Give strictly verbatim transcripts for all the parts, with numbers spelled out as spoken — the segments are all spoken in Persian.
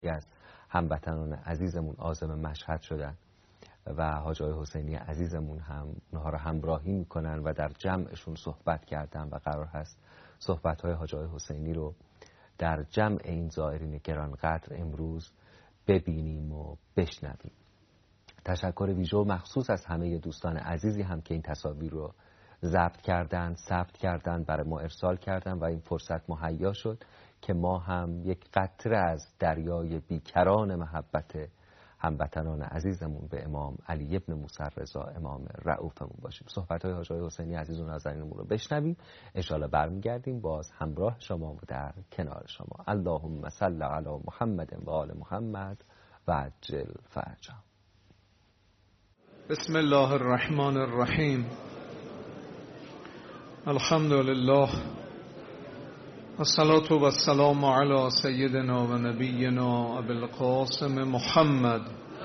یکی از هموطنان عزیزمون عازم مشهد شدن و حاج آقای حسینی عزیزمون هم اونها رو همراهی میکنن و در جمعشون صحبت کردن و قرار هست صحبت‌های حاج آقای حسینی رو در جمع این زائرین گرانقدر امروز ببینیم و بشنویم. تشکر ویژه و مخصوص از همه دوستان عزیزی هم که این تصاویر رو ضبط کردن، ثبت کردن، برای ما ارسال کردن و این فرصت مهیا شد که ما هم یک قطره از دریای بیکران محبت هموطنان عزیزمون به امام علی ابن موسی رضا امام رؤوفمون باشیم. صحبت‌های حاج آقای حسینی عزیز و نازنینمون رو بشنویم، ان شاءالله برمیگردیم باز همراه شما و در کنار شما. اللهم صل علی محمد و آل محمد و عجل فرجهم. بسم الله الرحمن الرحیم. الحمد لله والصلاة والسلام علی سیدنا و نبینا ابی القاسم محمد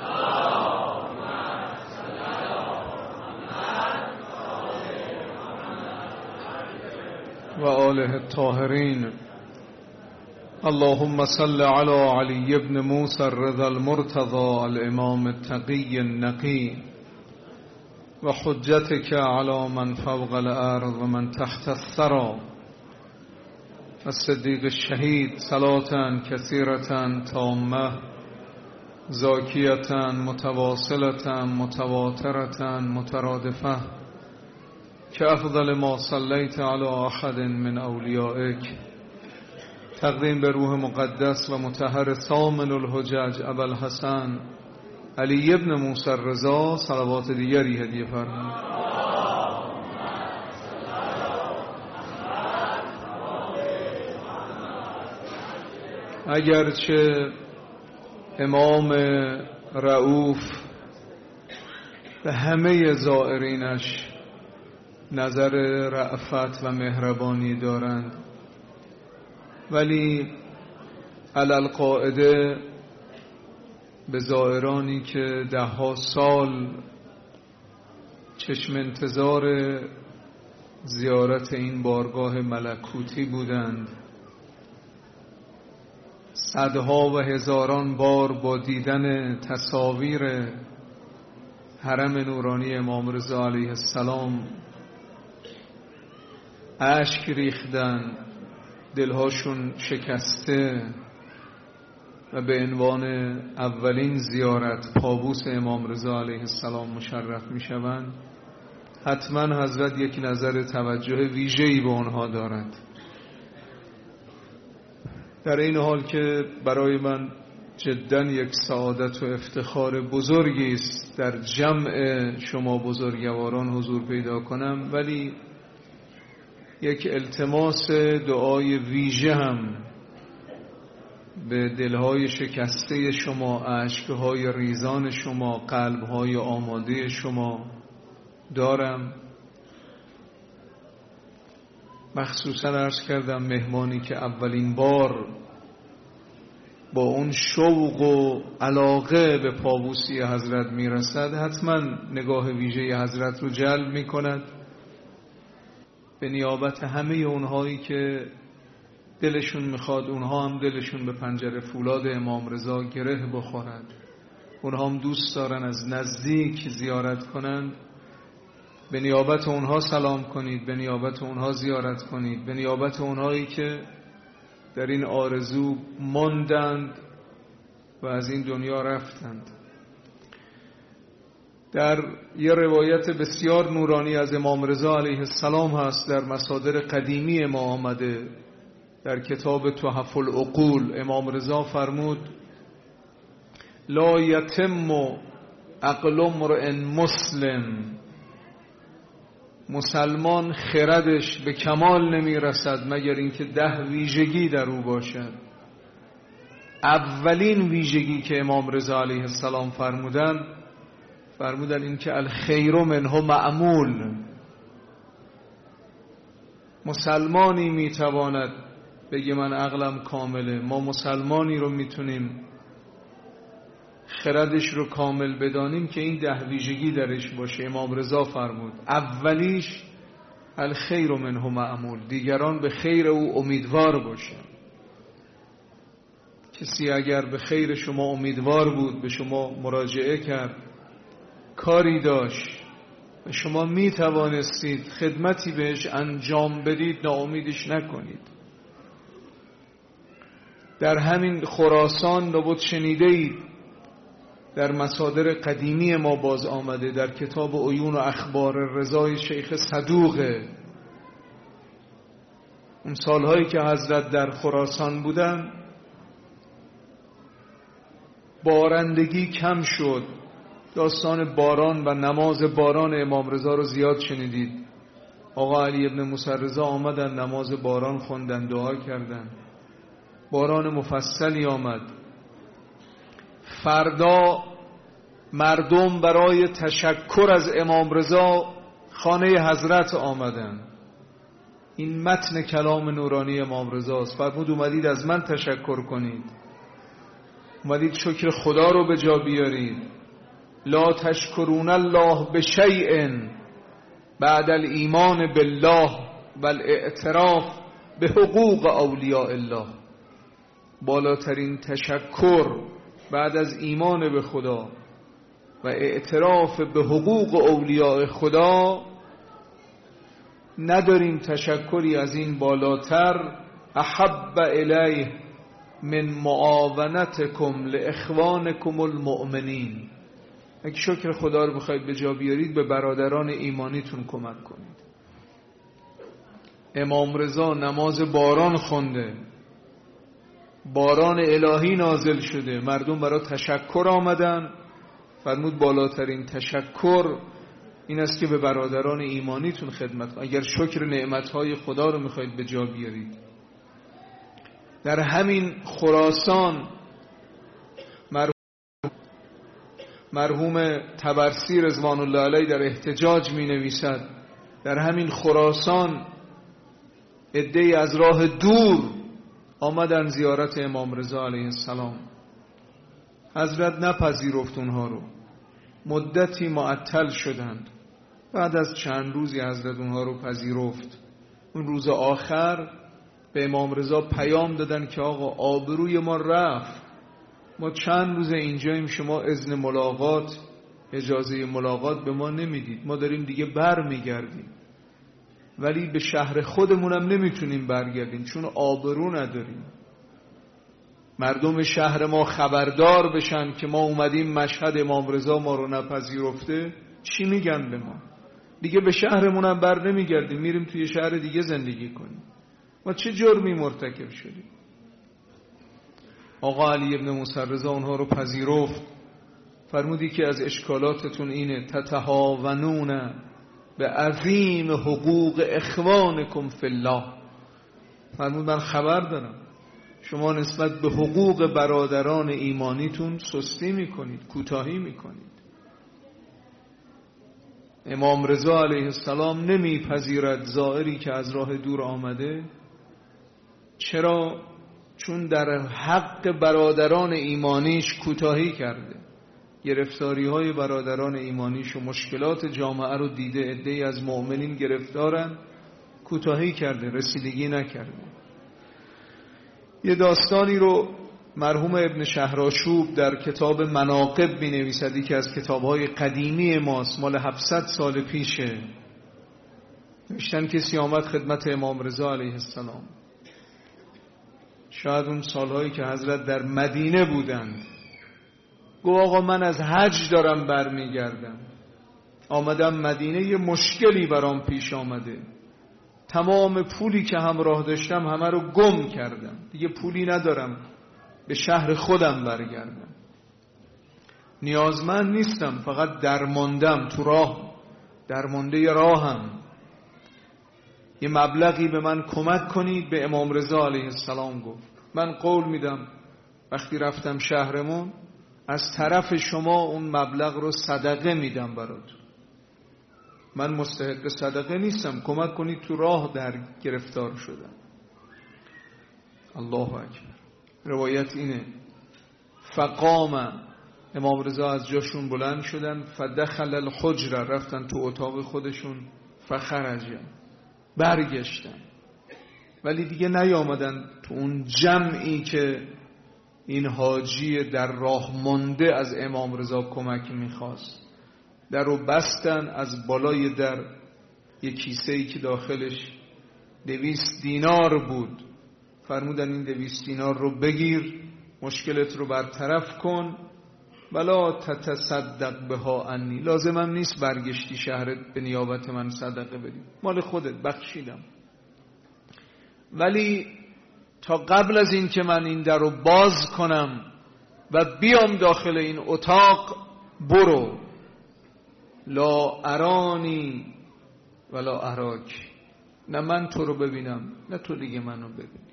و آله الطاهرین. اللهم صل علی علی ابن موسی الرضا المرتضى الامام التقی النقی و حجتك على من فوق الارض و من تحت الثرى الصدیق الشهید صلاة کثیرة تامة زاکیة متواصلة متواترة مترادفة كأفضل ما صلیت على احد من اولیائک. تقدیم به روح مقدس و مطهر ثامن الحجج ابوالحسن علی ابن موسی رضا صلوات دیگری هدیه فرمایید. اگرچه امام رؤوف به همه زائرینش نظر رأفت و مهربانی دارند، ولی علل قاعده به زائرانی که ده ها سال چشم انتظار زیارت این بارگاه ملکوتی بودند، صدها و هزاران بار با دیدن تصاویر حرم نورانی امام رضا علیه السلام اشک ریختن، دلهاشون شکسته و به عنوان اولین زیارت پابوس امام رضا علیه السلام مشرف می شوند، حتما حضرت یک نظر توجه ویژه‌ای به آنها دارد. در این حال که برای من جدا یک سعادت و افتخار بزرگی است در جمع شما بزرگواران حضور پیدا کنم، ولی یک التماس دعای ویژه هم به دلهای شکسته شما، اشکهای ریزان شما، قلبهای آماده شما دارم. مخصوصا عرض کردم مهمانی که اولین بار با اون شوق و علاقه به پابوسی حضرت میرسد، حتما نگاه ویژه حضرت رو جلب میکند. به نیابت همه اونهایی که دلشون میخواد اونها هم دلشون به پنجره فولاد امام رضا گره بخورد، اونها هم دوست دارن از نزدیک زیارت کنند، به نیابت اونها سلام کنید، به نیابت اونها زیارت کنید، به نیابت اونهایی که در این آرزو ماندند و از این دنیا رفتند. در یه روایت بسیار نورانی از امام رضا علیه السلام هست، در مصادر قدیمی ما آمده، در کتاب تحف العقول امام رضا فرمود: لا یتم عقل امرئ مسلم، مسلمان خردش به کمال نمی رسد مگر اینکه ده ویژگی در او باشد. اولین ویژگی که امام رضا علیه السلام فرمودن فرمودن این که الخیر منه معمول. مسلمانی میتواند بگه من عقلم کامله، ما مسلمانی رو میتونیم خردش رو کامل بدانیم که این ده ویژگی درش باشه. امام رضا فرمود اولیش الخیر منه معمول، دیگران به خیر او امیدوار باشن. کسی اگر به خیر شما امیدوار بود به شما مراجعه کرد، کاری داشت و شما می توانستید خدمتی بهش انجام بدید، ناامیدش نکنید. در همین خراسان لابد شنیده اید در مصادر قدیمی ما باز آمده، در کتاب عیون و اخبار رضای شیخ صدوقه، اون سالهایی که حضرت در خراسان بودن بارندگی کم شد. داستان باران و نماز باران امام رضا رو زیاد شنیدید. آقا علی ابن موسی رضا آمدن، نماز باران خوندن، دعا کردن، باران مفصلی آمد. فردا مردم برای تشکر از امام رضا خانه حضرت آمدن. این متن کلام نورانی امام رضا است. فرمود اومدید از من تشکر کنید، اومدید شکر خدا رو به جا بیارید. لا تشکرون الله بشیء بعد الایمان بالله و الاعتراف به حقوق اولیاء الله. بالاترین تشکر بعد از ایمان به خدا و اعتراف به حقوق اولیاء خدا نداریم تشکری از این بالاتر. احب الیه من معاونتکم لاخوانکم المؤمنین. اگه شکر خدا رو بخواید به جا بیارید، به برادران ایمانیتون کمک کنید. امام رضا نماز باران خونده، باران الهی نازل شده، مردم برای تشکر آمدن. فرمود بالاترین تشکر این است که به برادران ایمانیتون خدمت کنید، اگر شکر نعمتهای خدا رو میخواید به جا بیارید. در همین خراسان مرحوم طبرسی رضوان الله علیه در احتجاج می نویسد، در همین خراسان عده‌ای از راه دور آمدن زیارت امام رضا علیه السلام. حضرت نپذیرفت اونها رو، مدتی معطل شدند. بعد از چند روزی حضرت اونها رو پذیرفت. اون روز آخر به امام رضا پیام دادن که آقا آبروی ما رفت، ما چند روز اینجاییم، شما اذن ملاقات، اجازه ملاقات به ما نمیدید، ما داریم دیگه بر میگردیم، ولی به شهر خودمونم نمیتونیم برگردیم چون آبرو نداریم. مردم شهر ما خبردار بشن که ما اومدیم مشهد امام رضا ما رو نپذیرفته، چی میگن به ما؟ دیگه به شهرمونم بر نمیگردیم، میریم توی شهر دیگه زندگی کنیم. ما چه جرمی مرتکب شدیم؟ آقا علی ابن موسی رضا اونها رو پذیرفت. فرمودی که از اشکالاتتون اینه تتهاونون به عظیم حقوق اخوانکم فی الله. فرمود من خبر دارم شما نسبت به حقوق برادران ایمانیتون سستی میکنید، کوتاهی میکنید. امام رضا علیه السلام نمیپذیرد زائری که از راه دور آمده. چرا؟ چون در حق برادران ایمانیش کوتاهی کرده. گرفتاری های برادران ایمانیش و مشکلات جامعه رو دیده، عده‌ای از مؤمنین گرفتارن، کوتاهی کرده، رسیدگی نکرده. یه داستانی رو مرحوم ابن شهرآشوب در کتاب مناقب می نویسد که از کتاب‌های قدیمی ماست، مال هفتصد سال پیشه. نوشتن کسی آمد خدمت امام رضا علیه السلام، شاید اون سالهایی که حضرت در مدینه بودند. گفت آقا من از حج دارم برمیگردم، آمدم مدینه، یه مشکلی برام پیش آمده، تمام پولی که همراه داشتم همه رو گم کردم، دیگه پولی ندارم به شهر خودم برگردم. نیازمند نیستم، فقط درماندم، تو راه درمانده راهم. یه مبلغی به من کمک کنید. به امام رضا علیه السلام گفت من قول میدم وقتی رفتم شهرمون از طرف شما اون مبلغ رو صدقه میدم براتون. من مستحق صدقه نیستم، کمک کنید، تو راه در گرفتار شدم. الله اکبر. روایت اینه فقام، امام رضا از جاشون بلند شدن، فدخل الحجره، رفتن تو اتاق خودشون، فخرجن، برگشتن، ولی دیگه نیامدن تو اون جمعی که این حاجی در راه مانده از امام رضا کمک میخواست. در رو بستن، از بالای در یک کیسه‌ای که داخلش دویست دینار بود فرمودن این دویست دینار رو بگیر، مشکلت رو برطرف کن، ولا تتصدق بها عنی، لازمم نیست برگشتی شهرت به نیابت من صدقه بدی، مال خودت، بخشیدم. ولی تا قبل از این که من این در رو باز کنم و بیام داخل این اتاق، برو، لا ارانی ولا اراک، نه من تو رو ببینم نه تو دیگه منو ببینی.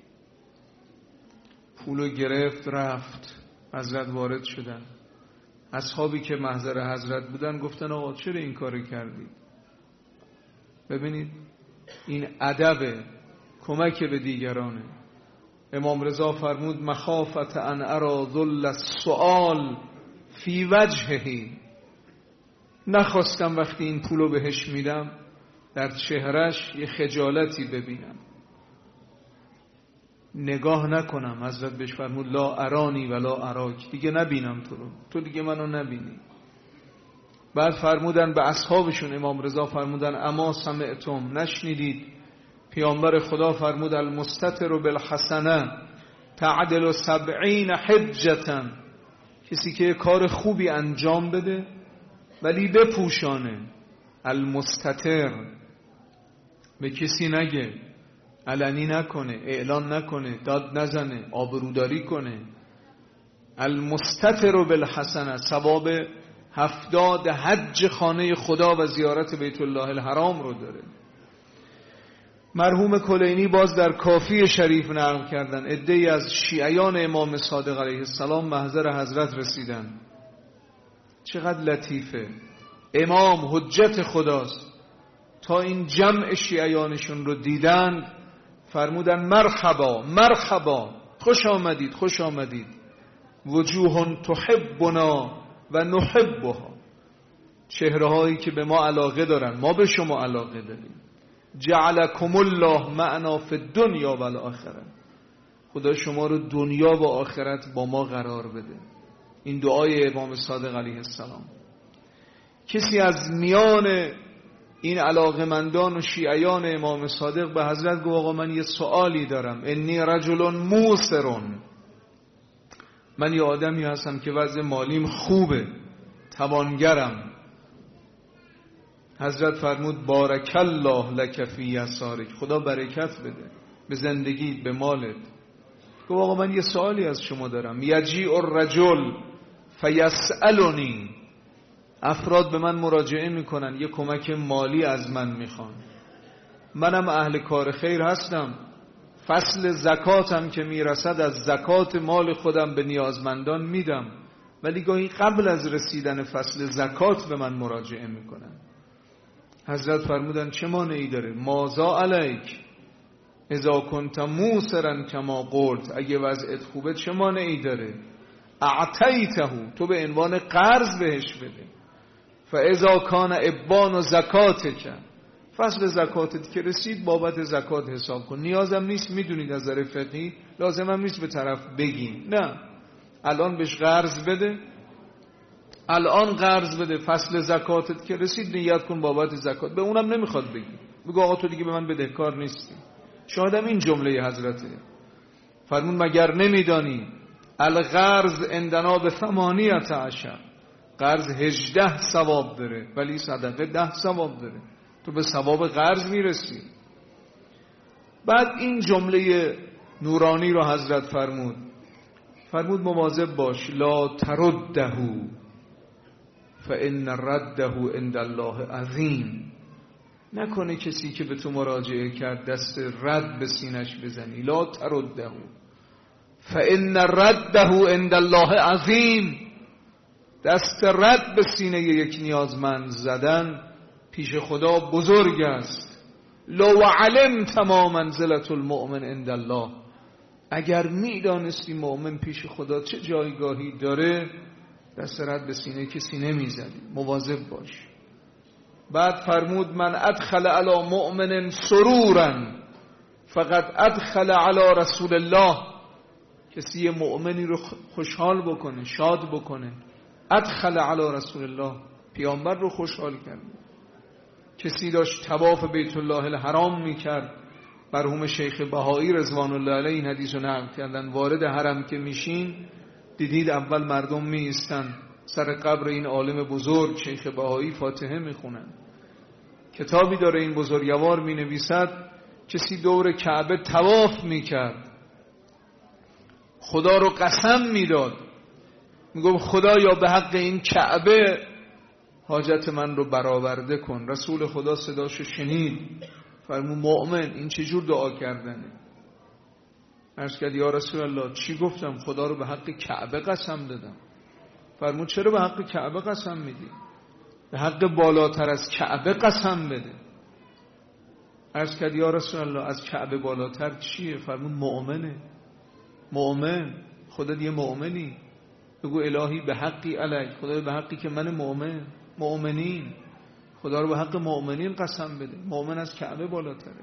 پولو گرفت رفت. حضرت وارد شدن. اصحابی که محضر حضرت بودن گفتن آقا چرا این کارو کردی؟ ببینید این ادب کمک به دیگرانه. امام رضا فرمود مخافت ان ارا ذل السؤال فی وجهه، نخواستم وقتی این پولو بهش میدم در چهرش یه خجالتی ببینم، نگاه نکنم. حضرت بهش فرمود لا ارانی ولا اراک، دیگه نبینم تو رو، تو دیگه منو نبینی. بعد فرمودن به اصحابشون، امام رضا فرمودن اما سمعتم، نشنیدید پیامبر خدا فرمود المستتر بالحسنه تعدل سبعین حجتا، کسی که کار خوبی انجام بده ولی بپوشانه، المستتر، به کسی نگه، علنی نکنه، اعلان نکنه، داد نزنه، آبروداری کنه. المستتر بالحسنه ثواب هفتاد حج خانه خدا و زیارت بیت الله الحرام رو داره. مرحوم کلینی باز در کافی شریف نقل کردن عده‌ای از شیعیان امام صادق علیه السلام محضر حضرت رسیدن. چقدر لطیفه، امام حجت خداست. تا این جمع شیعیانشون رو دیدن فرمودن مرحبا مرحبا، خوش آمدید خوش آمدید، وجوه تحبنا و نحبها، چهره هایی که به ما علاقه دارن، ما به شما علاقه داریم. جعلکم الله معنا فی الدنیا و الاخره، خدا شما رو دنیا و آخرت با ما قرار بده. این دعای امام صادق علیه السلام. کسی از میان این علاقمندان و شیعیان امام صادق به حضرت گفت آقا من یه سوالی دارم، انی رجل موسرون، من یه آدمی هستم که وضع مالیم خوبه، توانگرم. حضرت فرمود بارک الله لک فی یسارک، خدا برکت بده به زندگیت، به مالت. گفت آقا من یه سوالی از شما دارم، یجیء الرجل فیسألنی، افراد به من مراجعه میکنن یه کمک مالی از من میخوان، منم اهل کار خیر هستم، فصل زکاتم که میرسد از زکات مال خودم به نیازمندان میدم، ولی گاهی قبل از رسیدن فصل زکات به من مراجعه میکنن. حضرت فرمودن چه مانعی داره؟ مازا علیک اذا کنت موسرا کما قلت، اگه وضعت خوبه چه مانعی داره؟ اعطیته، تو به عنوان قرض بهش بده. فاذا کان ابان زکاتک، فصل زکاتت که رسید بابت زکات حساب کن. نیازم نیست میدونید از نظر فقهی لازمم نیست به طرف بگی، نه، الان بهش قرض بده، الان قرض بده، فصل زکاتت که رسید نیت کن بابت زکات. به اونم نمیخواد بگی، بگو آقا تو دیگه به من بدهکار نیستی. شاهدم این جمله حضرته. فرمون مگر نمیدانی القرض عندنا به ثمانیت عشر، قرض هجده ثواب داره ولی صدقه ده ثواب داره، تو به ثواب قرض میرسی. بعد این جمله نورانی رو حضرت فرمود، فرمود مواظب باش، لا ترده فان رده عند الله عظیم، نکنه کسی که به تو مراجعه کرد دست رد به سینش بزنی. لا ترده فان رده عند الله عظیم، دست رد به سینه یک نیازمند زدن پیش خدا بزرگ است. لو علمت ما منزلة المؤمن عند الله، اگر میدانستی مؤمن پیش خدا چه جایگاهی داره دست رد به سینه کسی نمیزدی، مواظب باش. بعد فرمود من ادخل علی مؤمن سرورا فقد ادخل علی رسول الله، کسی مؤمنی رو خوشحال بکنه، شاد بکنه. ادخل علی رسول الله، پیامبر رو خوشحال کرد. کسی داشت طواف بیت الله الحرام میکرد، مرحوم شیخ بهایی رضوان الله علیه این حدیث رو نقل کردن. وارد حرم که میشین دیدید اول مردم می ایستن سر قبر این عالم بزرگ شیخ بهایی، فاتحه میخونن. کتابی داره این بزرگوار می نویسد کسی دور کعبه طواف میکرد، خدا رو قسم میداد، میگم خدایا به حق این کعبه حاجت من رو برآورده کن. رسول خدا صداشو شنید، فرمود مؤمن این چجور دعا کردنه؟ عرض کرد یا رسول الله چی گفتم؟ خدا رو به حق کعبه قسم دادم. فرمود چرا به حق کعبه قسم میدی؟ به حق بالاتر از کعبه قسم بده. عرض کرد یا رسول الله از کعبه بالاتر چیه؟ فرمود مؤمنه. مؤمن، خدا دیگه مؤمنی؟ بگو الهی به حقی علیک، خدا به حقی که من مؤمن، مؤمنین، خدا رو به حق مؤمنین قسم بده. مؤمن از کعبه بالاتره.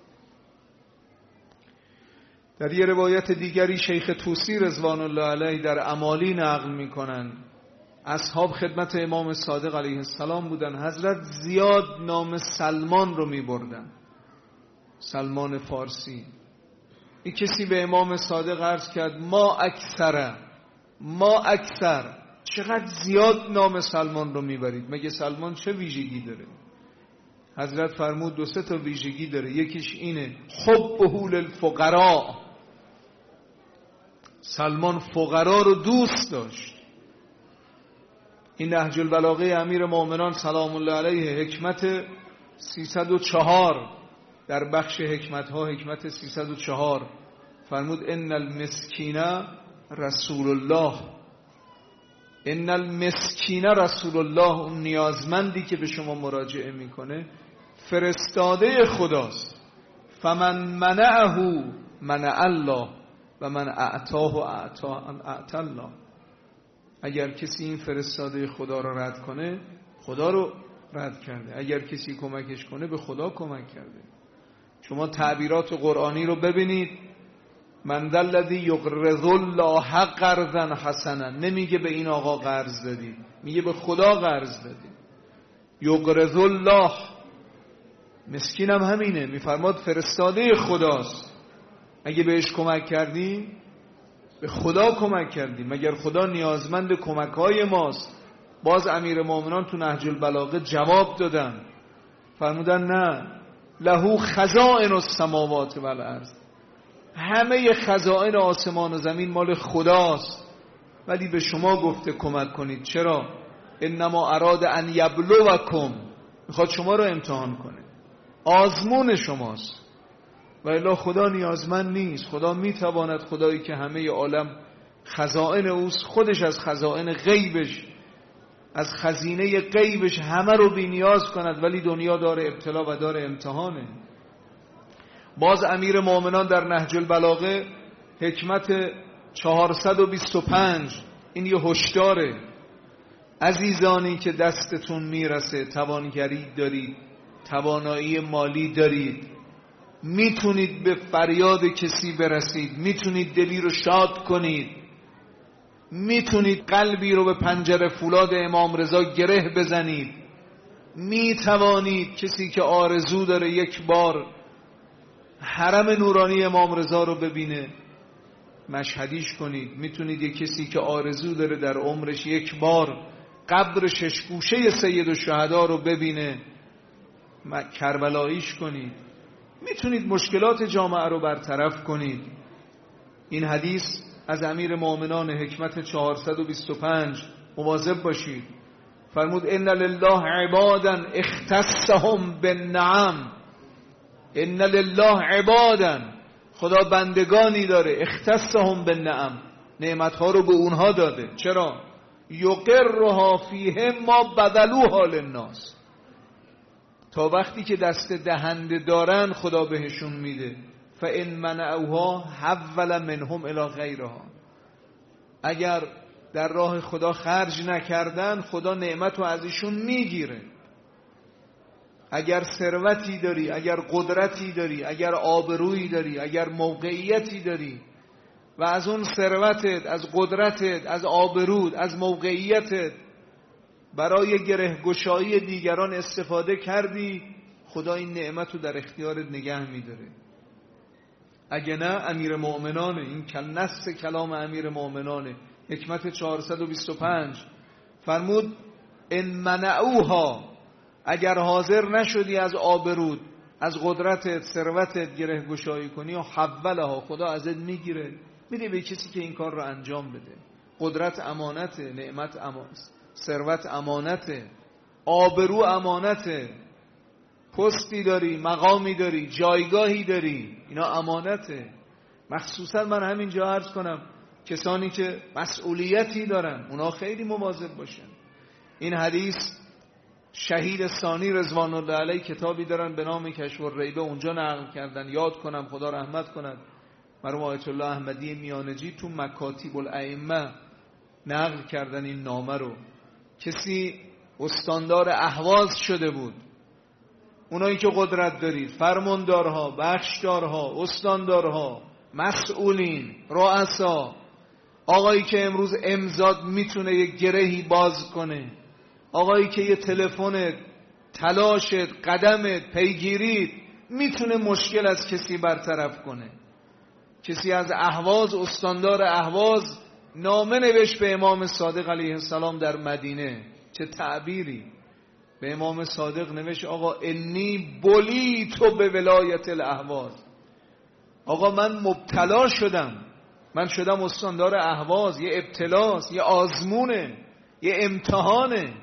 در یه روایت دیگری شیخ طوسی رضوان الله علیه در امالی نقل میکنن اصحاب خدمت امام صادق علیه السلام بودن، حضرت زیاد نام سلمان رو میبردن، سلمان فارسی. این کسی به امام صادق عرض کرد ما اکثره ما اکثر چقدر زیاد نام سلمان رو میبرید، مگه سلمان چه ویژگی داره؟ حضرت فرمود دو سه تا ویژگی داره. یکیش اینه حبه للفقراء، سلمان فقرا رو دوست داشت. این نهج البلاغه امیر مومنان سلام الله علیه حکمت سیصد و چهار در بخش حکمت ها حکمت سیصد و چهار فرمود ان المسکین رسول الله، ان المسکین رسول الله، اون نیازمندی که به شما مراجعه میکنه فرستاده خداست. فمن منعه منع الله و من اعطاه اعطا الله. اگر کسی این فرستاده خدا رو رد کنه خدا رو رد کرده، اگر کسی کمکش کنه به خدا کمک کرده. شما تعبیرات قرآنی رو ببینید، من ذا الذی یقرض الله قرضا حسنا، نمیگه به این آقا قرض دادی، میگه به خدا قرض دادی. یقرض الله، مسکین هم همینه، میفرماد فرستاده خداست. اگه بهش کمک کردی به خدا کمک کردی، مگر خدا نیازمند کمک های ماست؟ باز امیر مومنان تو نهج البلاغه جواب دادن، فرمودن نه، له خزائن السماوات و الارض، همه خزائن آسمان و زمین مال خداست، ولی به شما گفته کمک کنید. چرا؟ انما اراد ان یبلوکم، میخواد شما رو امتحان کنه، آزمون شماست. و الا خدا نیازمند نیست. خدا میتواند، خدایی که همه عالم خزائن اوست، خودش از خزائن غیبش، از خزینه غیبش همه رو بی نیاز کند، ولی دنیا داره ابتلا و داره امتحانه. باز امیر مومنان در نهج البلاغه حکمت چهارصد و بیست و پنج این یه هشداره: عزیزانی که دستتون میرسه، توانگری دارید، توانایی مالی دارید، میتونید به فریاد کسی برسید، میتونید دلی رو شاد کنید، میتونید قلبی رو به پنجره فولاد امام رضا گره بزنید، میتوانید کسی که آرزو داره یک بار حرم نورانی امام رضا رو ببینه مشهدیش کنید، میتونید یک کسی که آرزو داره در عمرش یک بار قبر ششگوشه سید الشهدا رو ببینه کربلاییش کنید، میتونید مشکلات جامعه رو برطرف کنید. این حدیث از امیر مومنان حکمت چهارصد و بیست و پنج، مواظب باشید. فرمود ان لله عبادا اختصهم بالنعم، ان لله عبادا، خدا بندگانی داره، اختصهم بالنعم، نعمتها رو به اونها داده. چرا؟ یقرها فیهم ما بذلوها للناس، تا وقتی که دست دهنده دارن خدا بهشون میده. فان منعوها حول منهم الی غیرها، اگر در راه خدا خرج نکردن خدا نعمت رو از ایشون میگیره. اگر ثروتی داری، اگر قدرتی داری، اگر آبرویی داری، اگر موقعیتی داری، و از اون ثروتت، از قدرتت، از آبرود، از موقعیتت برای گره گشایی دیگران استفاده کردی، خدا این نعمت رو در اختیارت نگه میداره. اگه نه امیر مؤمنانه، این نص کلام امیر مؤمنانه، حکمت چهارصد و بیست و پنج فرمود ان منعوها، اگر حاضر نشدی از آبرود، از قدرتت، ثروتت گره گشایی کنی، و حولها، خدا ازت میگیره، میده به کسی که این کار رو انجام بده. قدرت امانته، نعمت امانته، ثروت امانته، آبرو امانته، پستی داری، مقامی داری، جایگاهی داری، اینا امانته. مخصوصا من همینجا عرض کنم کسانی که مسئولیتی دارن اونا خیلی مواظب باشن. این حدیث شهید ثانی رضوان الله علیه کتابی دارن به نام کشف الریبه، اونجا نقل کردن، یاد کنم خدا رحمت کند مرحوم آیت الله احمدی میانجی تو مکاتیب الائمه نقل کردن این نامه رو. کسی استاندار اهواز شده بود، اونایی که قدرت دارید، فرماندارها، بخشدارها، استاندارها، مسئولین، رؤسا، آقایی که امروز امضات میتونه یک گرهی باز کنه، آقایی که یه تلفن، تلاشت، قدمت، پیگیرید میتونه مشکل از کسی برطرف کنه. کسی از اهواز، استاندار اهواز نامه نوشت به امام صادق علیه السلام در مدینه. چه تعبیری! به امام صادق نوشت آقا انی بلیت به ولایت الاهواز، آقا من مبتلا شدم، من شدم استاندار اهواز. یه ابتلاست، یه آزمونه، یه امتحانه.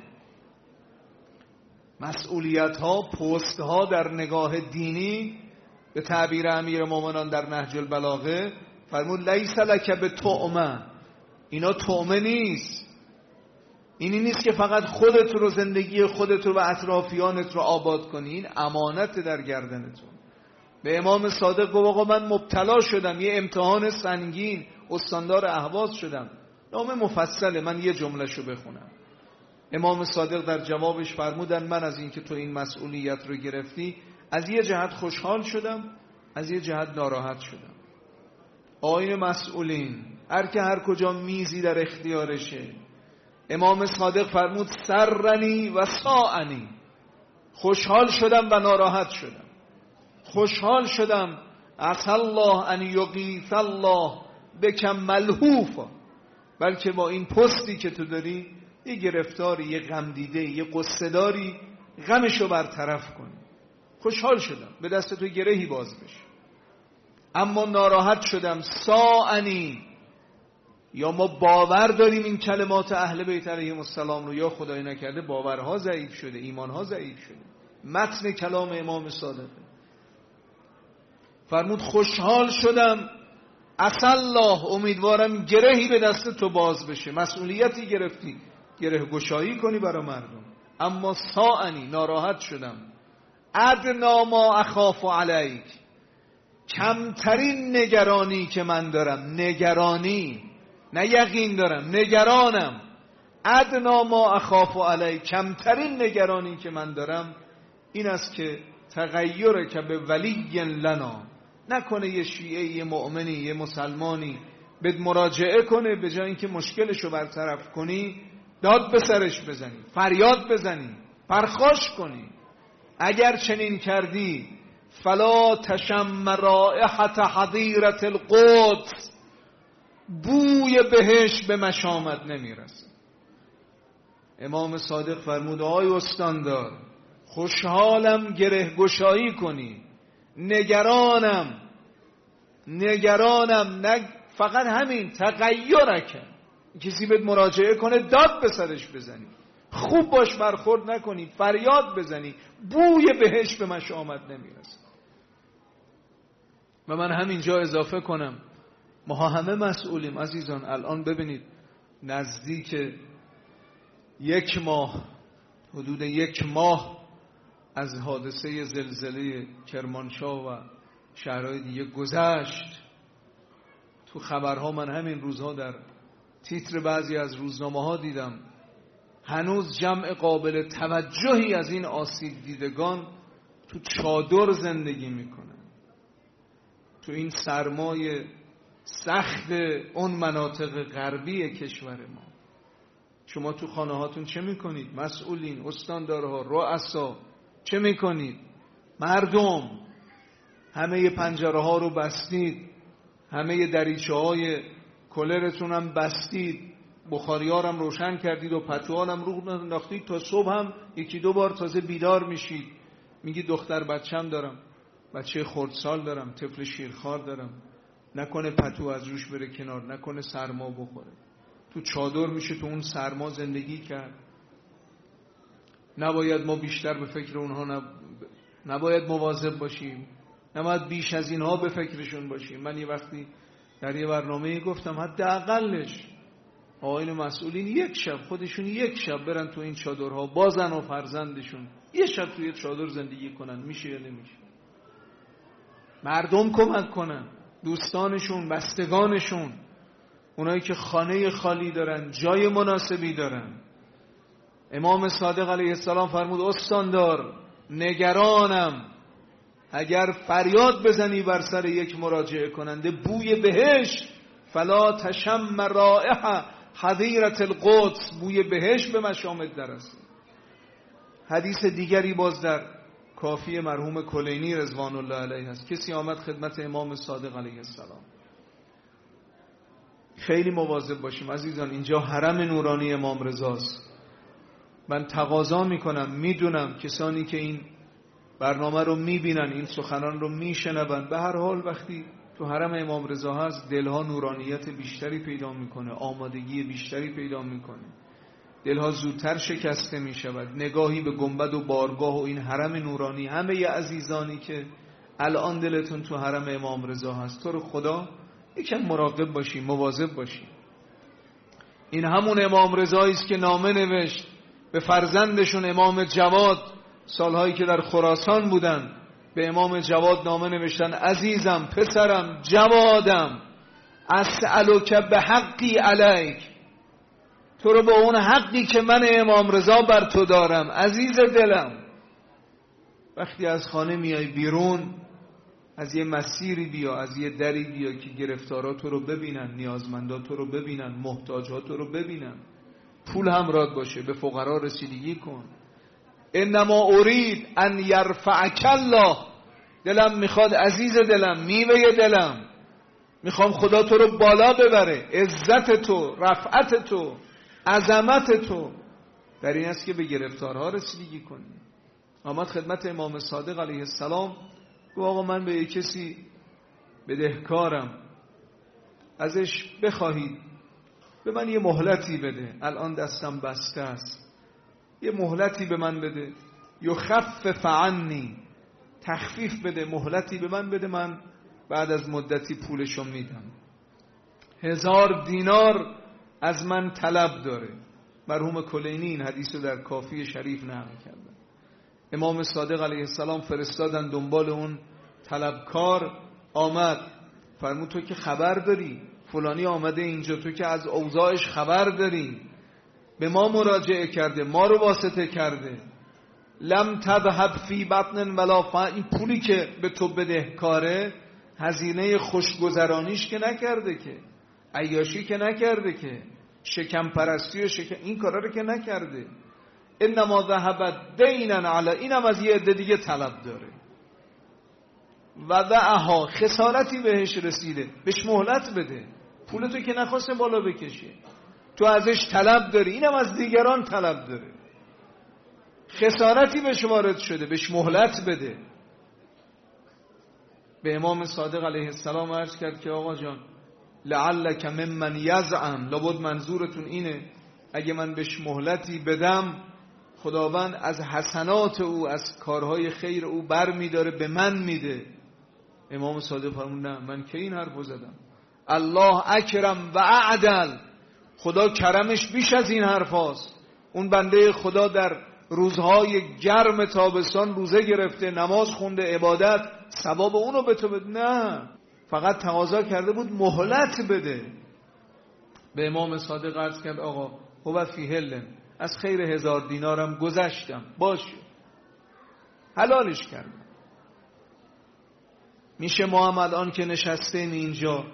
مسئولیت ها، پست ها در نگاه دینی به تعبیر امیر مومنان در نهج البلاغه فرمود لیس لک به طعمه، اینا طعمه نیست. اینی نیست که فقط خودت رو، زندگی خودت رو و اطرافیانت رو آباد کنی، این امانت در گردنتون. به امام صادق گفت آقا من مبتلا شدم، یه امتحان سنگین، استاندار اهواز شدم. نامه مفصله، من یه جملهشو بخونم. امام صادق در جوابش فرمودن من از اینکه تو این مسئولیت رو گرفتی از یه جهت خوشحال شدم، از یه جهت ناراحت شدم. آیین مسئولین هر که هر کجا میزی در اختیارشه. امام صادق فرمود سرنی و ساعنی، خوشحال شدم و ناراحت شدم. خوشحال شدم عسى الله ان یغیث الله بکم ملهوفا، بلکه با این پستی که تو داری یه گرفتاری، یه غم دیده، یه قصه داری، غمشو برطرف کنی. خوشحال شدم به دست تو گرهی باز بشه. اما ناراحت شدم ساعنی، یا ما باور داریم این کلمات اهل بیت علیهم السلام رو، یا خدای نکرده باورها ضعیف شده، ایمانها ضعیف شده. متن کلام امام صادق فرمود خوشحال شدم عسى الله، امیدوارم گرهی به دست تو باز بشه، مسئولیتی گرفتی، گره گشایی کنی برای مردم. اما ساعنی، ناراحت شدم. ادنا ما اخاف علیک، کمترین نگرانی که من دارم، نگرانی نه یقین دارم، نگرانم. ادنا ما اخاف علیک، کمترین نگرانی که من دارم این است که تغییر که به ولی لنا، نکنه یه شیعه، یه مؤمنی، یه مسلمانی به مراجعه کنه، به جای اینکه مشکلشو برطرف کنی داد به سرش بزنی، فریاد بزنی، پرخاش کنی. اگر چنین کردی فلا تشم رائحة حظیرة القدس، بوی بهشت به مشامت نمیرسه. امام صادق فرمود آی استاندار، خوشحالم گره گشایی کنی، نگرانم نگرانم نه فقط همین تغییر کن، کسی بهت مراجعه کنه داد به سرش بزنی، خوب باش برخورد نکنی، فریاد بزنی، بوی بهشت به مشامت نمیرسه. و من همینجا اضافه کنم ما همه مسئولیم عزیزان. الان ببینید نزدیک یک ماه، حدود یک ماه از حادثه زلزله کرمانشاه و شهرهای دیگه گذشت. تو خبرها من همین روزها در تیتر بعضی از روزنامه ها دیدم هنوز جمع قابل توجهی از این آسیب دیدگان تو چادر زندگی میکنن، تو این سرمای سخت اون مناطق غربی کشور ما. شما تو خانه هاتون چه میکنید؟ مسئولین، استاندارها، رؤسا چه میکنید؟ مردم همه پنجره ها رو بستید، همه دریچه های کولرتون هم بستید، بخاری ها هم روشن کردید و پتوها هم رو انداختید، تا صبح هم یکی دو بار تازه بیدار میشید، میگی دختر بچم دارم، بچه خردسال دارم، طفل شیرخوار دارم، نکنه پتو از روش بره کنار، نکنه سرما بخوره. تو چادر میشه تو اون سرما زندگی کرد. نباید ما بیشتر به فکر اونها نب... نباید مواظب باشیم، نباید بیش از اینها به فکرشون باشیم. من یه وقتی در یه برنامه گفتم حداقلش آقایون مسئولین یک شب خودشون یک شب برن تو این چادرها با زن و فرزندشون یه شب توی چادر زندگی کنن. میشه یا نمیشه؟ مردم کمک کنن، دوستانشون، بستگانشون، اونایی که خانه خالی دارن، جای مناسبی دارن. امام صادق علیه السلام فرمود استاندار نگرانم اگر فریاد بزنی بر سر یک مراجعه کننده بوی بهشت، فلا تشم رائحه حدیرة القدس، بوی بهشت به مشامت درسته. حدیث دیگری باز در کافی مرحوم کلینی رضوان الله علیه هست. کسی آمد خدمت امام صادق علیه السلام. خیلی مواظب باشیم عزیزان، اینجا حرم نورانی امام رضاست. من تقاضا میکنم، میدونم کسانی که این برنامه رو میبینن، این سخنان رو میشنون، به هر حال وقتی تو حرم امام رضا هست دلها نورانیت بیشتری پیدا میکنه، آمادگی بیشتری پیدا میکنه، دلها زودتر شکسته میشود. نگاهی به گنبد و بارگاه و این حرم نورانی، همه ی عزیزانی که الان دلتون تو حرم امام رضا هست، تو رو خدا یکم مراقب باشیم، مواظب باشیم. این همون امام رضایی است که نامه نوشت به فرزندشون امام جواد، سالهایی که در خراسان بودن، به امام جواد نامه نوشتن عزیزم، پسرم، جوادم، اسألک به حقی علیک، تو رو به اون حقی که من امام رضا بر تو دارم عزیز دلم. وقتی از خانه میای بیرون، از یه مسیری بیا، از یه دری بیا که گرفتارا تو رو ببینن، نیازمندا تو رو ببینن، محتاجا تو رو ببینن. پول همراه باشه، به فقرا رسیدگی کن. انما ارید ان یرفعک الله، دلم میخواد عزیز دلم، میوه دلم، میخوام خدا تو رو بالا ببره. عزت تو، رفعت تو، عظمت تو در این است که به گرفتارها رسیدگی کنی. آمد خدمت امام صادق علیه السلام، گفت آقا من به یک کسی بدهکارم، ازش بخواهید به من یه مهلتی بده، الان دستم بسته است، یه مهلتی به من بده. یخفف عنی، تخفیف بده، مهلتی به من بده، من بعد از مدتی پولشو میدم. هزار دینار از من طلب داره. مرحوم کلینی این حدیث رو در کافی شریف نقل کردن. امام صادق علیه السلام فرستادن دنبال اون طلبکار. آمد فرمود تو که خبر داری فلانی آمده اینجا، تو که از اوضاعش خبر داری، به ما مراجعه کرده، ما رو واسطه کرده. لم تذهب فی بطن ولا فا، این پولی که به تو بدهکاره هزینه خوشگذرانیش که نکرده، که عیاشی که نکرده، که شکم پرستی و شکم این کارا رو که نکرده. انما ذهب دینا علی، اینم از یه عده دیگه طلب داره. و دعها، خسارتی بهش رسیده، بهش مهلت بده. پولتو که نخواسته بالا بکشه، تو ازش طلب داری، اینم از دیگران طلب داره. خسارتی بهش وارد شده، بهش مهلت بده. به امام صادق علیه السلام عرض کرد که آقا جان لعلک ممن یزعم، لابد منظورتون اینه اگه من بهش مهلتی بدم خداوند از حسنات او، از کارهای خیر او بر میداره به من میده. امام صادق فرمود نه، من که این حرفو زدم؟ الله اکرم و اعدل، خدا کرمش بیش از این حرف هاست. اون بنده خدا در روزهای گرم تابستان روزه گرفته، نماز خونده، عبادت، ثواب اونو به تو بده. نه، فقط تقاضا کرده بود مهلت بده. به امام صادق عرض کرد آقا هو فی حل، از خیر هزار دینارم گذشتم، باشه، حلالش کردم. میشه ما هم الان که نشستیم اینجا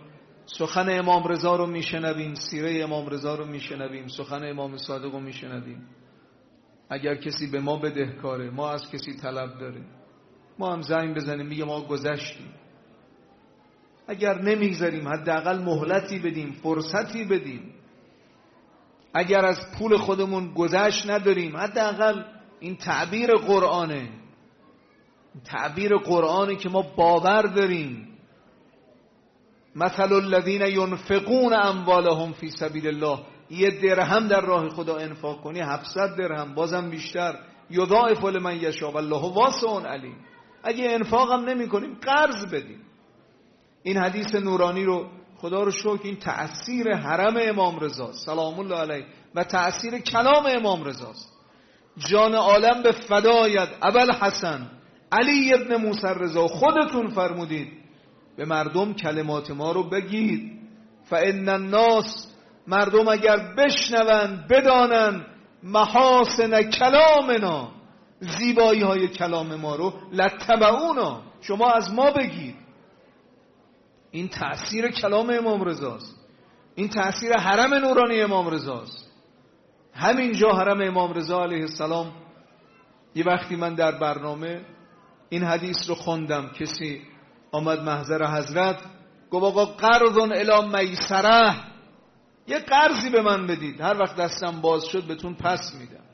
سخن امام رضا رو میشنویم، سیره امام رضا رو میشنویم، سخن امام صادق رو میشنویم. اگر کسی به ما بدهکاره، ما از کسی طلب داره، ما هم زنگ بزنیم میگه ما گذشتیم. اگر نمیگذاریم حداقل مهلتی بدیم، فرصتی بدیم. اگر از پول خودمون گذشت نداریم، حداقل این تعبیر قرآنه، تعبیر قرآنی که ما باور داریم. مثل الذین ینفقون اموالهم فی سبیل الله، یه درهم در راه خدا انفاق کنی هفتصد درهم، بازم بیشتر، یضاعف لمن یشاء والله واسع علیم. اگه انفاق هم نمی کنیم قرض بدیم. این حدیث نورانی رو خدا رو شکر این تأثیر حرم امام رضا سلام الله علیه و تأثیر کلام امام رضاست. جان عالم به فدایت ابوالحسن علی ابن موسی رضا، خودتون فرمودید به مردم کلمات ما رو بگید. فان الناس، مردم اگر بشنون بدانن محاسن کلامنا، زیبایی های کلام ما رو، لتبعونا، شما از ما بگید. این تأثیر کلام امام رضاست، این تأثیر حرم نورانی امام رضاست. همینجا حرم امام رضا علیه السلام، یه وقتی من در برنامه این حدیث رو خوندم، کسی آمد محضر حضرت گفت آقا قرض الی میسره، یه قرضی به من بدید، هر وقت دستم باز شد بهتون پس میدم.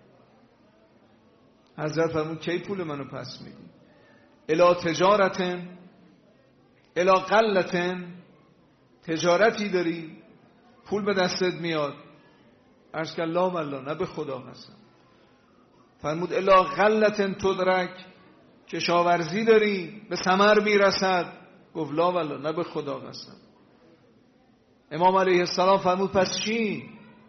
حضرت فرمود کی پول منو پس میدی؟ الی تجارتن الی قلتن، تجارتی داری پول به دستت میاد؟ عرض که لا والله، نه به خدا قسم. فرمود الی قلتن تدرک، کشاورزی داری به ثمر میرسد؟ گفت لا والله، نه به خدا قسم. امام علیه السلام فرمود پس چی؟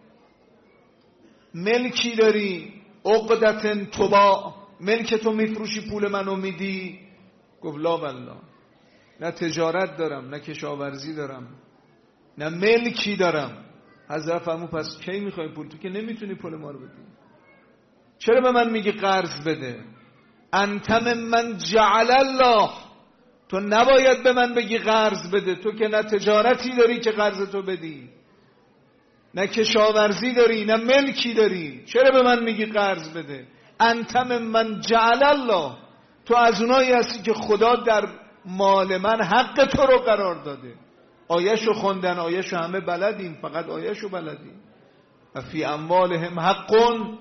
ملکی داری عقدتن تباع، ملک تو میفروشی پول منو میدی؟ گفت لا والله، نه تجارت دارم، نه کشاورزی دارم، نه ملکی دارم. حضرت فرمود پس کی میخوای پول؟ تو که نمیتونی پول ما رو بدی، چرا به من میگی قرض بده؟ انت من جعل الله، تو نباید به من بگی قرض بده، تو که نه تجارتی داری که قرض تو بدی، نه کشاورزی داری، نه ملکی داری، چرا به من میگی قرض بده؟ انت من جعل الله، تو از اونایی هستی که خدا در مال من حق تو رو قرار داده. آیه‌شو خوندن، آیه‌شو همه بلدیم، فقط آیه‌شو بلدیم. و فی اموالهم حق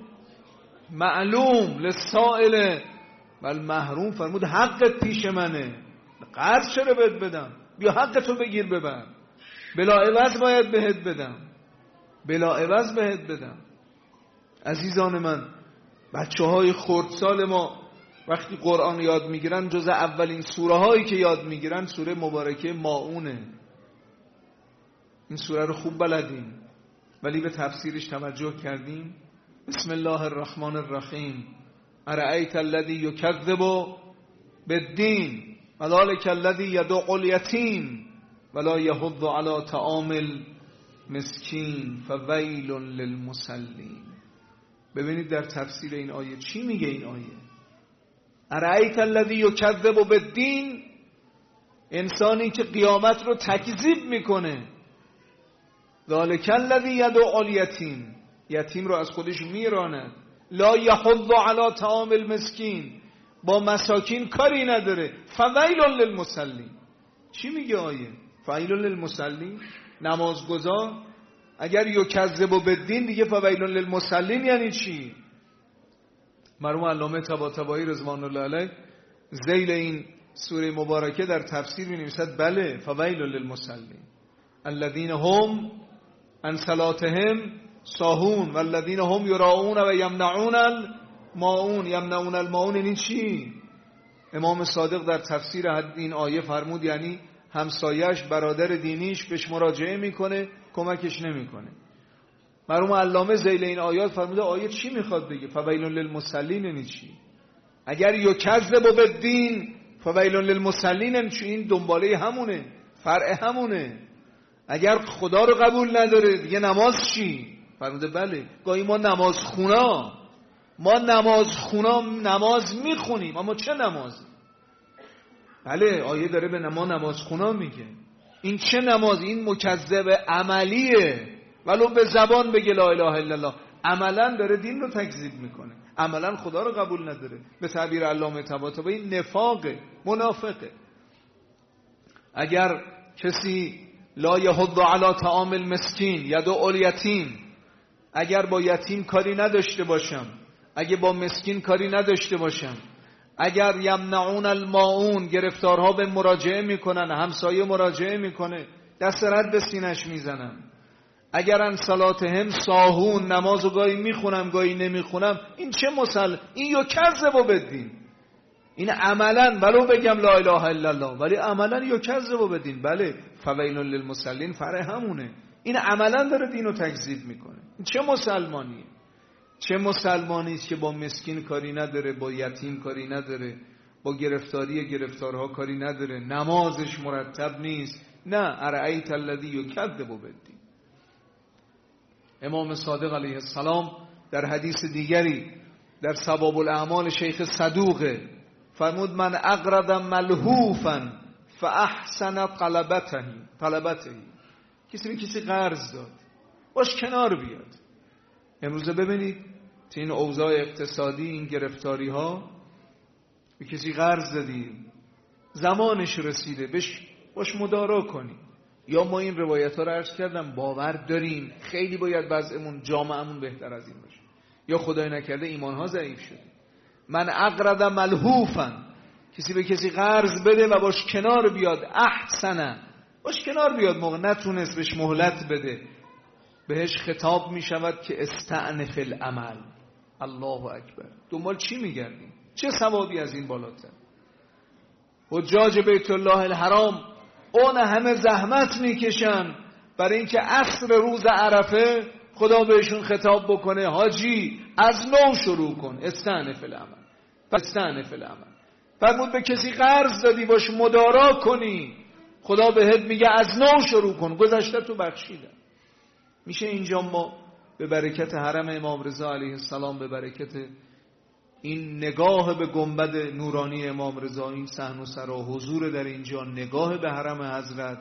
معلوم للسائل والمحروم. فرمود حقت پیش منه، قرض چرا بهت بدم؟ بیا حق تو بگیر ببر، بلا عوض باید بهت بدم، بلا عوض بهت بدم. عزیزان من، بچه های خردسال ما وقتی قرآن یاد میگیرن، جز اولین سوره هایی که یاد میگیرن سوره مبارکه ماعونه. این سوره رو خوب بلدیم ولی به تفسیرش توجه کردیم؟ بسم الله الرحمن الرحیم، ارأیت الذی یکذب بالدین وذلک الذی یدع الیتیم ولا یحض علی طعام المسکین فویل للمصلین. ببینید در تفسیر این آیه چی میگه این آیه. ارأیت الذی یکذب بالدین، انسانی که قیامت رو تکذیب میکنه. ذلک الذی یدع الیتیم، یتیم رو از خودش میراند. لا یحض علی طعام المسکین، با مساکین کاری نداره. فویل للمصلین، چی میگه آیه؟ فویل للمصلین، نمازگزار. اگر یکذب بالدین دیگه فویل للمصلین یعنی چی؟ مرحوم علامه طباطبایی رضوان الله علیه ذیل این سوره مبارکه در تفسیر می‌نویسد بله، فویل للمصلین الذین هم عن صلاتهم ساهون والذین هم یراؤون و یمنعون الماعون. یمنعون الماعون یعنی چی؟ امام صادق در تفسیر این آیه فرمود یعنی همسایش، برادر دینیش بهش مراجعه میکنه، کمکش نمیکنه. مرحوم علامه ذیل این آیات فرموده آیه چی میخواد بگه؟ فویل للمصلین یعنی چی؟ اگر یکذب بالدین فویل للمصلین یعنی چی؟ این دنباله همونه، فرع همونه. اگر خدا رو قبول نداره دیگه نماز چی؟ فرموده بله، گاهی ما نماز خونا ما نماز خونا نماز میخونیم اما چه نمازی؟ بله، آیه داره به ما نماز خونا میگه. این چه نماز؟ این مکذب عملیه، ولو به زبان بگه لا اله الا الله، عملا داره دین رو تکذیب میکنه، عملا خدا رو قبول نداره. به تعبیر علامه طباطبایی این نفاقه، منافقه. اگر کسی لا یحض علی طعام المسکین یدعو الیتیم، اگر با یتیم کاری نداشته باشم، اگه با مسکین کاری نداشته باشم، اگر یمنعون الماعون، گرفتارها به مراجعه میکنن، همسایه مراجعه میکنه دست رد به سینش میزنم، اگر ان صلاتهم ساهون، نمازو گاهی میخونم گاهی نمیخونم، این چه مسل این یکذب بدین، این عملا ولو بگم لا اله الا الله ولی عملا یکذب بدین. بله فویل للمصلین فرع همونه، این عملا داره دینو تکذیب میکنه. این چه مسلمانیه؟ چه مسلمانی است که با مسکین کاری نداره، با یتیم کاری نداره، با گرفتاری گرفتارها کاری نداره، نمازش مرتب نیست؟ نه، ارأیت الذی یکذب بالدین. امام صادق علیه السلام در حدیث دیگری در ثواب الاعمال شیخ صدوقه فرمود من اقرض ملهوفا فاحسن طلبته طلبته، کسی به کسی قرض داد باش کنار بیاد. امروزه ببینید تو این اوضاع اقتصادی، این گرفتاری ها، به کسی قرض دادی زمانش رسیده بش باش مدارا کنی. یا ما این روایت ها رو عرض کردم باور داریم خیلی باید وضعمون جامعمون بهتر از این باشه، یا خدای نکرده ایمان ها ضعیف شده. من اقرض ملهوفا، کسی به کسی قرض بده و باش کنار بیاد، احسنه باش کنار بیاد، موقع نتونست بهش مهلت بده، بهش خطاب می شود که استعنف العمل. الله اکبر. دنبال چی میگردیم؟ چه ثوابی از این بالاتر؟ حجاج بیت الله الحرام اون همه زحمت میکشن برای اینکه عصر روز عرفه خدا بهشون خطاب بکنه حاجی از نو شروع کن، استعنف العمل. استعنف العمل فرمود به کسی قرض دادی باش مدارا کنی، خدا بهت میگه از نو شروع کن، گذشته تو بخشیدم. میشه اینجا ما به برکت حرم امام رضا علیه السلام، به برکت این نگاه به گنبد نورانی امام رضا، این صحن و سرا، حضور در اینجا، نگاه به حرم حضرت،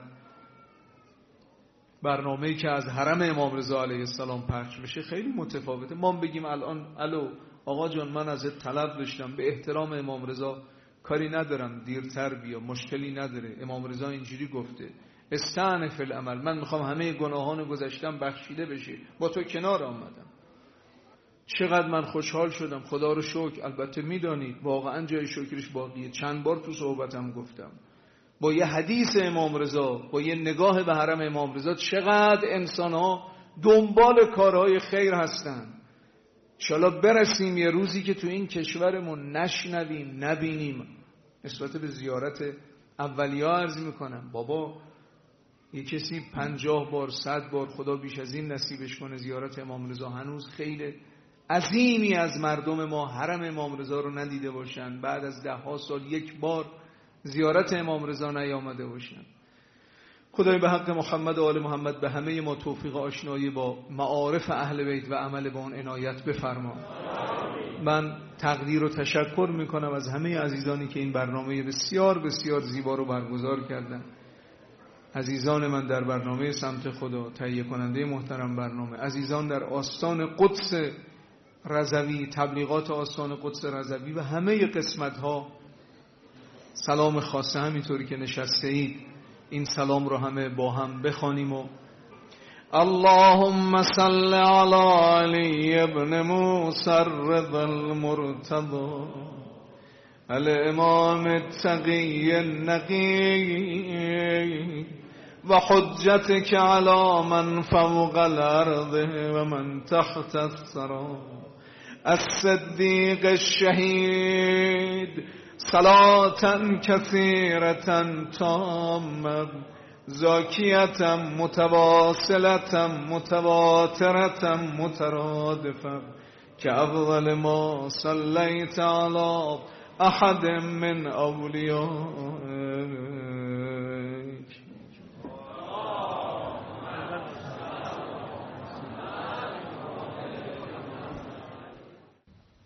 برنامه‌ای که از حرم امام رضا علیه السلام پخش بشه خیلی متفاوته. ما بگیم الان الو آقا جان من ازت طلب داشتم، به احترام امام رضا کاری ندارم دیرتر بیا، مشکلی نداره، امام رضا اینجوری گفته استعنف العمل، من میخوام همه گناهان گذشتم بخشیده بشه، با تو کنار آمدم. چقدر من خوشحال شدم، خدا رو شکر. البته میدانید واقعا جای شکرش باقیه، چند بار تو صحبتم گفتم با یه حدیث امام رضا، با یه نگاه به حرم امام رضا چقدر انسان ها دنبال کارهای خیر هستن. انشالله برسیم یه روزی که تو این کشورمون نشنویم نبینیم. نسبت به زیارت اولیا عرض میکنم بابا یه کسی پنجاه بار صد بار خدا بیش از این نصیبش کنه زیارت امام رضا، هنوز خیلی عظیمی از مردم ما حرم امام رضا رو ندیده باشن، بعد از ده ها سال یک بار زیارت امام رضا نیامده باشن. خدای به حق محمد و آل محمد به همه ما توفیق آشنایی با معارف اهل بیت و عمل با اون عنایت بفرما. من تقدیر و تشکر میکنم از همه عزیزانی که این برنامه بسیار بسیار زیبا رو برگزار کردن. عزیزان من در برنامه سمت خدا، تهیه کننده محترم برنامه، عزیزان در آستان قدس رضوی، تبلیغات آستان قدس رضوی و همه قسمت ها، سلام خاصه همینطوری که نشسته اید این سلام رو همه با هم بخوانیم. و اللهم صل علی علی ابن موسی الرضا المرتضی الامام التقی النقی و حجتك علی من فوق الارض و من تحت الثری الصدیق الشهید صلاة كثيرة تامة زاكية متواصلة متواترة مترادفة كأفضل ما صليت على أحد من أوليائك.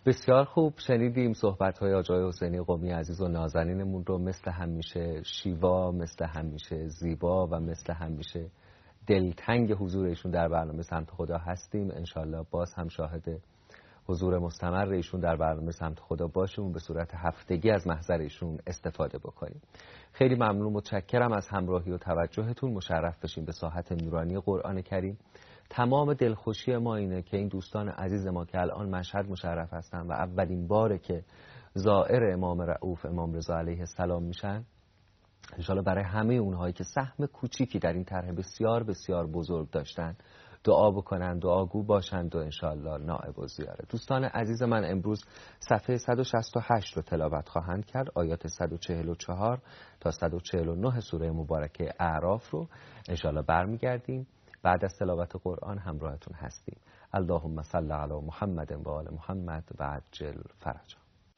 بسیار خوب، شنیدیم صحبت‌های آقای حسینی قمی عزیز و نازنینمون رو. مثل همیشه شیوا، مثل همیشه زیبا و مثل همیشه دلتنگ حضور ایشون در برنامه سمت خدا هستیم. انشالله باز هم شاهد حضور مستمر ایشون در برنامه سمت خدا باشیم و به صورت هفتگی از محضر ایشون استفاده بکنیم. خیلی ممنون، متشکرم از همراهی و توجهتون. مشرف بشیم به ساحت نورانی قرآن کریم. تمام دلخوشی ما اینه که این دوستان عزیز ما که الان مشهد مشرف هستن و اولین باره که زائر امام رؤوف امام رضا علیه السلام میشن، انشالله برای همه اونهایی که سهم کوچیکی در این طرح بسیار بسیار بزرگ داشتن دعا بکنن، دعاگو باشند و انشالله نائب و زیاره. دوستان عزیز من امروز صفحه صد و شصت و هشت رو تلاوت خواهند کرد، آیات صد و چهل و چهار تا صد و چهل و نه سوره مبارکه اعراف رو انشالله برمیگردیم. بعد از تلاوت قرآن همراهتون هستیم. اللهم صل علی محمد و آل محمد و عجل فرجا.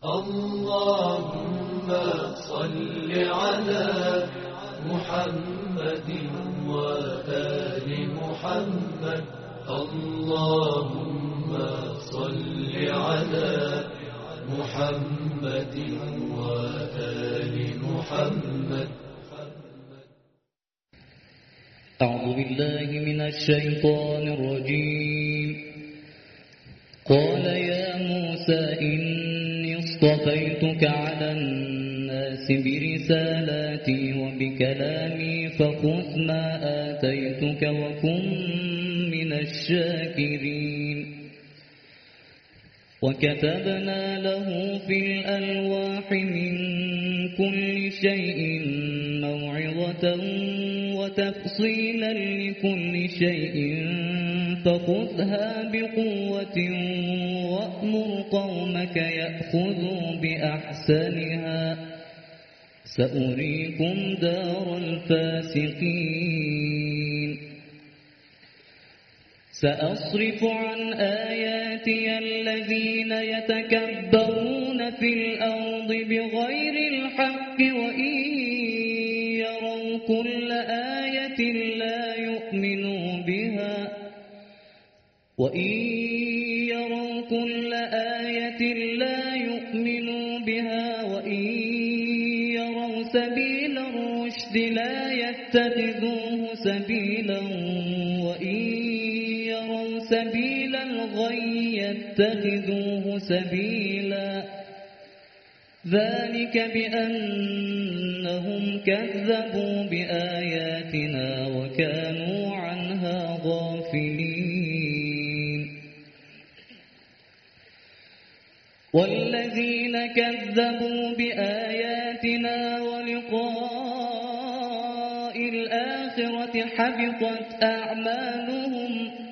اللهم صل على محمد و آل محمد. اللهم صل على محمد و آل محمد. أعوذ بالله من الشيطان الرجيم. قال يا موسى إني اصطفيتك على الناس برسالاتي وبكلامي فخذ ما آتيتك وكن من الشاكرين. وكتبنا له في الألواح من كل شيء موعظة وتفصيلا لكل شيء فخذها بقوة وأمر قومك يأخذوا بأحسنها سأريكم دار الفاسقين. سأصرف عن آياتي الذين يتكبرون في الأرض بغير الحق وإن يروا كل آية لا يؤمنوا بها وإن يروا كل آية لا يؤمنوا بها وإن يروا سبيل الرشد لا يتخذوه سبيلا وإن يروا سبيل الغي يتخذوه سبيلا. ذلك بأنهم كذبوا بآياتنا وكانوا عنها غافلين. والذين كذبوا بآياتنا ولقاء الآخرة حبطت أعمالهم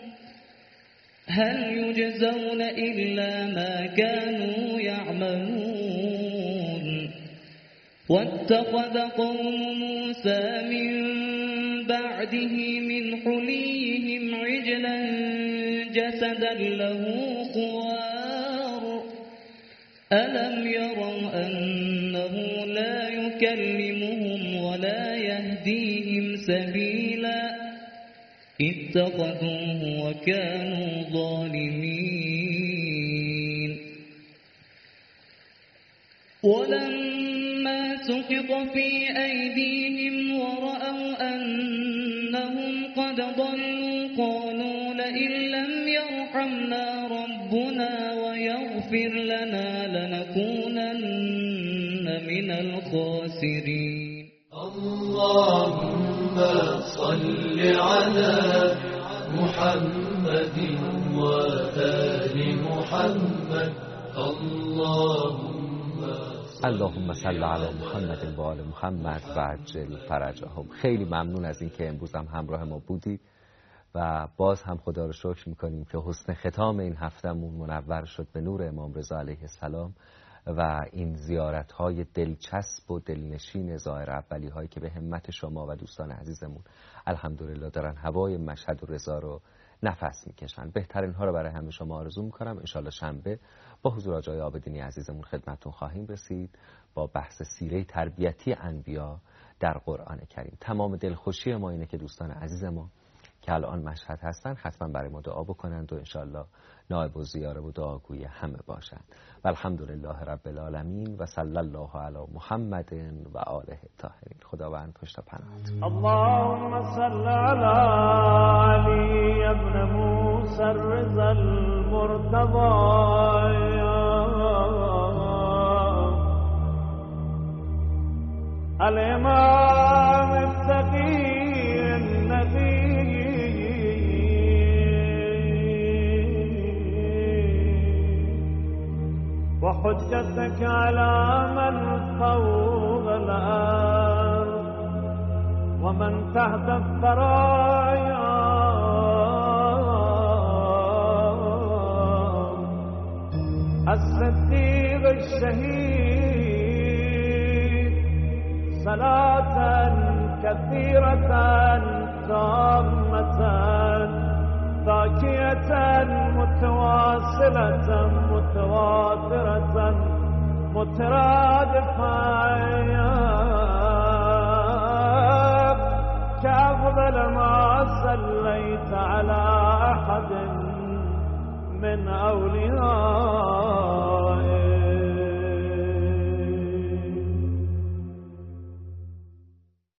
هل يجزون إلا ما كانوا يعملون. واتخذ قوم موسى من بعده من حليهم عجلا جسدا له خوار ألم يروا أنه لا يكلمهم ولا يهديهم سبيلا اتخذوه وكانوا ظالمين. ولما سقط في أيديهم ورأوا أنهم قد ضلوا قالوا لئن لم يرحمنا ربنا ويغفر لنا لنكونن من الخاسرين. اللهم صل على محمد وآل محمد. اللهم اللهم صل علی محمد و آل محمد و عجل فرجهم. خیلی ممنون از اینکه امروز هم همراه ما بودید و باز هم خدا رو شکر میکنیم که حسن ختام این هفتمون منور شد به نور امام رضا علیه السلام و این زیارت های دلچسب و دلنشین ظاهر اولی هایی که به همت شما و دوستان عزیزمون الحمدلله دارن هوای مشهد و رضا رو نفس میکشن. بهترین ها رو برای همه شما آرزو میکنم. انشالله شنبه با حضور آقای عابدینی عزیزمون خدمتتون خواهیم رسید با بحث سیره تربیتی انبیا در قرآن کریم. تمام دلخوشی ما اینه که دوستان عزیز ما که الان مشهد هستن حتما برای ما دعا بکنند و انشالله نائب و زیاره و دعاگوی همه باشند. و الحمدلله رب العالمین و صلی الله علی محمد و آله الطاهرین. خداوند پشت پناهت. اللهم صل علی علی ابن موسی الرضا المرتضی الامام التقی النبی وحجتك على من فوق الأرض ومن تحت الثرايا الصديق الشهيد صلاة كثيرة تامة ذاكية متواصلة متواترة مترادفة كأفضل ما صليت على أحد من أولياء